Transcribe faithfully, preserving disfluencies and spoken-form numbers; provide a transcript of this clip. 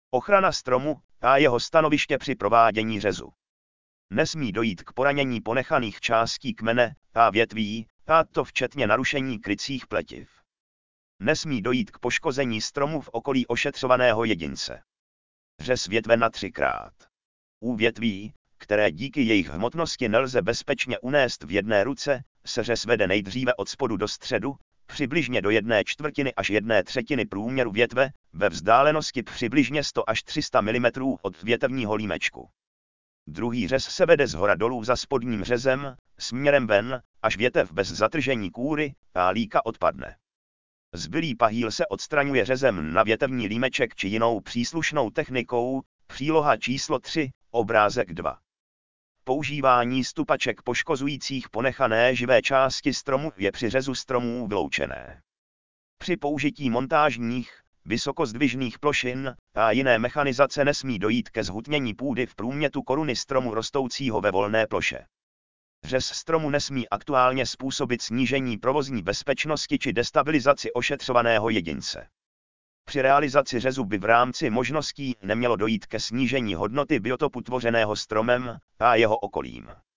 Ochrana stromu a jeho stanoviště při provádění řezu. Nesmí dojít k poranění ponechaných částí kmene a větví, a to včetně narušení krycích pletiv. Nesmí dojít k poškození stromu v okolí ošetřovaného jedince. Řez větve na třikrát. U větví, které díky jejich hmotnosti nelze bezpečně unést v jedné ruce, se řez vede nejdříve od spodu do středu, přibližně do jedné čtvrtiny až jedné třetiny průměru větve, ve vzdálenosti přibližně sto až tři sta milimetrů od větevního límečku. Druhý řez se vede zhora dolů za spodním řezem, směrem ven, až větev bez zatržení kůry a líka odpadne. Zbylý pahýl se odstraňuje řezem na větevní límeček či jinou příslušnou technikou, příloha číslo tři, obrázek dva. Používání stupaček poškozujících ponechané živé části stromu je při řezu stromů vyloučené. Při použití montážních, vysokozdvižných plošin a jiné mechanizace nesmí dojít ke zhutnění půdy v průmětu koruny stromu rostoucího ve volné ploše. Řez stromu nesmí aktuálně způsobit snížení provozní bezpečnosti či destabilizaci ošetřovaného jedince. Při realizaci řezu by v rámci možností nemělo dojít ke snížení hodnoty biotopu tvořeného stromem a jeho okolím.